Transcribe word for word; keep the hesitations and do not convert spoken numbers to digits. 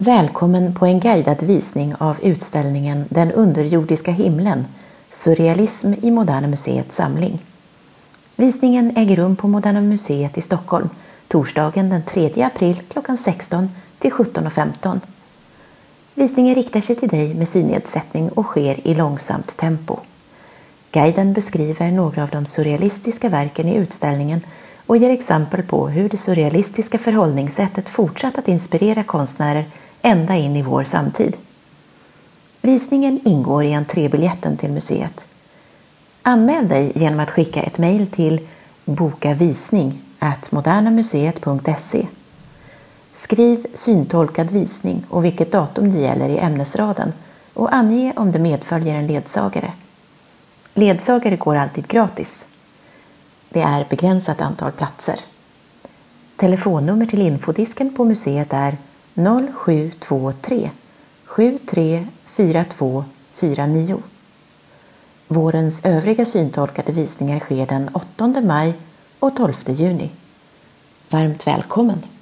Välkommen på en guidad visning av utställningen Den underjordiska himlen, surrealism i Moderna Museets samling. Visningen äger rum på Moderna Museet i Stockholm torsdagen den tredje april klockan sexton till sjutton och femton. Visningen riktar sig till dig med synnedsättning och sker i långsamt tempo. Guiden beskriver några av de surrealistiska verken i utställningen och ger exempel på hur det surrealistiska förhållningssättet fortsatt att inspirera konstnärer ända in i vår samtid. Visningen ingår i entrébiljetten till museet. Anmäl dig genom att skicka ett mejl till bokavisning at modernamuseet punkt se. Skriv syntolkad visning och vilket datum det gäller i ämnesraden och ange om det medföljer en ledsagare. Ledsagare går alltid gratis. Det är begränsat antal platser. Telefonnummer till infodisken på museet är noll sju två tre sju tre fyra två fyra nio. Vårens övriga syntolkade visningar sker den åttonde maj och tolfte juni. Varmt välkommen!